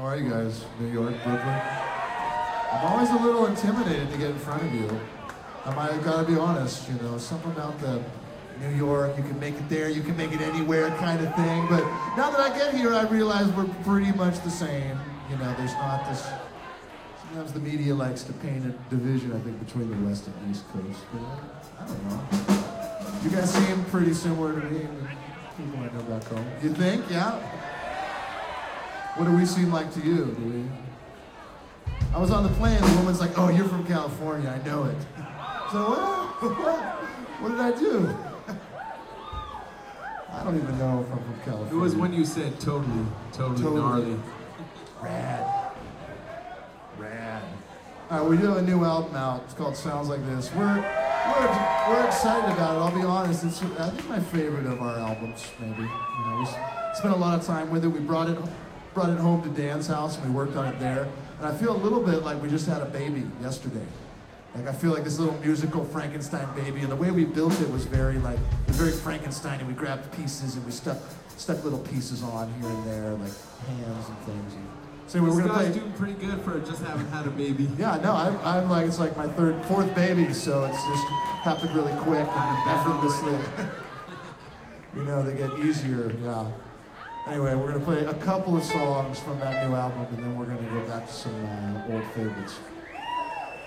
How are you guys? New York, Brooklyn? I'm always a little intimidated to get in front of you. I gotta be honest, you know, something about the New York, you can make it there, you can make it anywhere kind of thing. But now that I get here, I realize we're pretty much the same. You know, there's not this, sometimes the media likes to paint a division, I think, between the West and East Coast. But I don't know. You guys seem pretty similar to me and people I know back home. You think? Yeah? What do we seem like to you? Do we? I was on the plane, the woman's like, oh, you're from California, I know it. So what did I do? I don't even know if I'm from California. It was when you said totally gnarly. Rad. All right, we do have a new album out. It's called Sounds Like This. We're excited about it. I'll be honest. It's I think my favorite of our albums, maybe. You know, we spent a lot of time with it. We brought it home to Dan's house and we worked on it there. And I feel a little bit like we just had a baby yesterday. Like I feel like this little musical Frankenstein baby, and the way we built it was very Frankenstein, and we grabbed pieces and we stuck little pieces on here and there, like hands and things. And so we're gonna play. Doing pretty good for just having had a baby. Yeah, no, I'm like, it's like my fourth baby, so it's just happened really quick and effortlessly. You know, they get easier, yeah. Anyway, we're gonna play a couple of songs from that new album, and then we're gonna go back to some old favorites.